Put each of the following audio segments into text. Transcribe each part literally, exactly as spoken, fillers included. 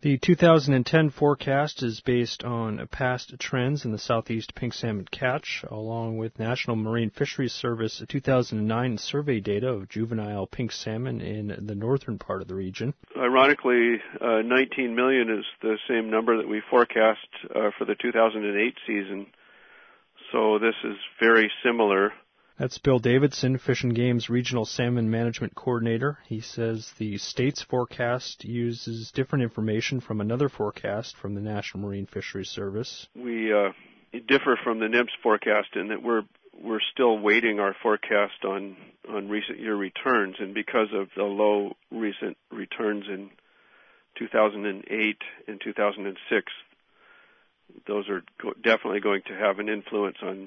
The two thousand ten forecast is based on past trends in the southeast pink salmon catch, along with National Marine Fisheries Service two thousand nine survey data of juvenile pink salmon in the northern part of the region. Ironically, uh, nineteen million is the same number that we forecast uh, for the two thousand eight season, so this is very similar. That's Bill Davidson, Fish and Game's Regional Salmon Management Coordinator. He says the state's forecast uses different information from another forecast from the National Marine Fisheries Service. We uh, differ from the N M S forecast in that we're we're still weighting our forecast on, on recent year returns, and because of the low recent returns in two thousand eight and two thousand six, those are go- definitely going to have an influence on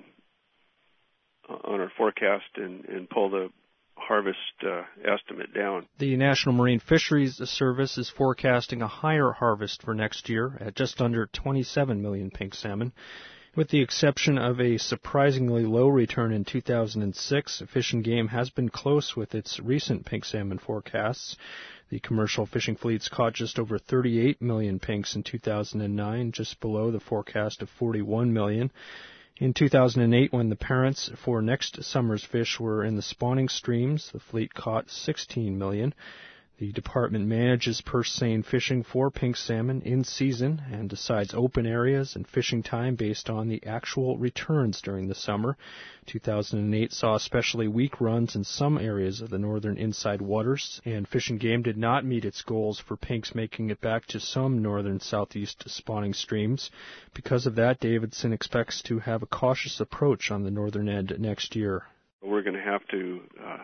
on our forecast and, and pull the harvest uh, estimate down. The National Marine Fisheries Service is forecasting a higher harvest for next year at just under twenty-seven million pink salmon. With the exception of a surprisingly low return in two thousand six, Fish and Game has been close with its recent pink salmon forecasts. The commercial fishing fleets caught just over thirty-eight million pinks in two thousand nine, just below the forecast of forty-one million. In two thousand eight, when the parents for next summer's fish were in the spawning streams, the fleet caught sixteen million. The department manages purse seine fishing for pink salmon in season and decides open areas and fishing time based on the actual returns during the summer. two thousand eight saw especially weak runs in some areas of the northern inside waters, and Fish and Game did not meet its goals for pinks making it back to some northern southeast spawning streams. Because of that, Davidson expects to have a cautious approach on the northern end next year. We're going to have to uh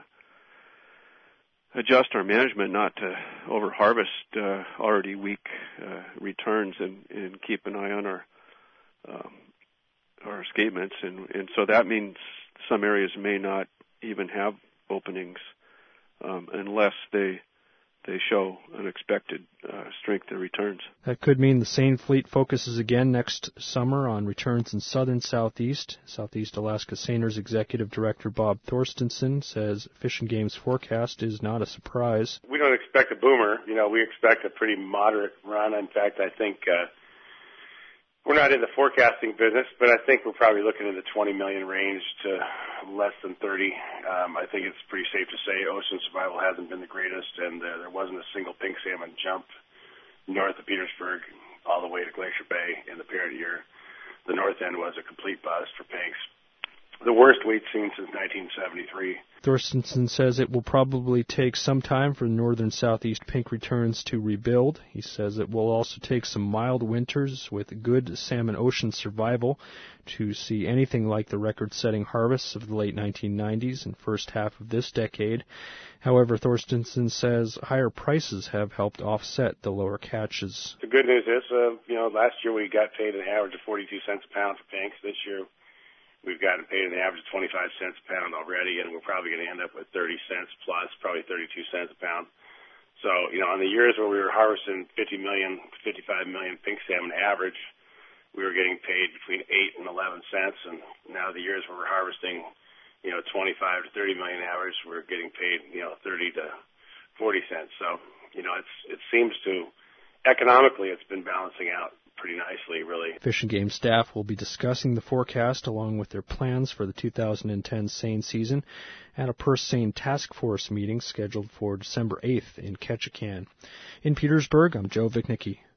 adjust our management not to over-harvest uh, already weak uh, returns and, and keep an eye on our um, our escapements. And, and so that means some areas may not even have openings um, unless they they show unexpected uh, strength in returns. That could mean the seine fleet focuses again next summer on returns in southern southeast. Southeast Alaska Seiners Executive Director Bob Thorstensen says Fish and Game's forecast is not a surprise. We don't expect a boomer. You know, we expect a pretty moderate run. In fact, I think uh, we're not in the forecasting business, but I think we're probably looking in the twenty million range to less than thirty. Um, I think it's pretty safe to say ocean survival hasn't been the greatest, and uh, there wasn't a single pink salmon jump north of Petersburg all the way to Glacier Bay in the period year. The north end was a complete bust for pinks. The worst we'd seen since nineteen seventy-three. Thorstensen says it will probably take some time for northern southeast pink returns to rebuild. He says it will also take some mild winters with good salmon ocean survival to see anything like the record-setting harvests of the late nineteen nineties and first half of this decade. However, Thorstensen says higher prices have helped offset the lower catches. The good news is, uh, you know, last year we got paid an average of forty-two cents a pound for pinks. This year we've gotten paid an average of twenty-five cents a pound already, and we're probably going to end up with thirty cents plus, probably thirty-two cents a pound. So, you know, on the years where we were harvesting fifty million, fifty-five million pink salmon average, we were getting paid between eight and eleven cents, and now the years where we're harvesting, you know, twenty-five to thirty million average, we're getting paid, you know, thirty to forty cents. So, you know, it's it seems to, economically, it's been balancing out pretty nicely, really. Fish and Game staff will be discussing the forecast along with their plans for the two thousand ten seine season at a purse seine task force meeting scheduled for December eighth in Ketchikan. In Petersburg, I'm Joe Vichnicki.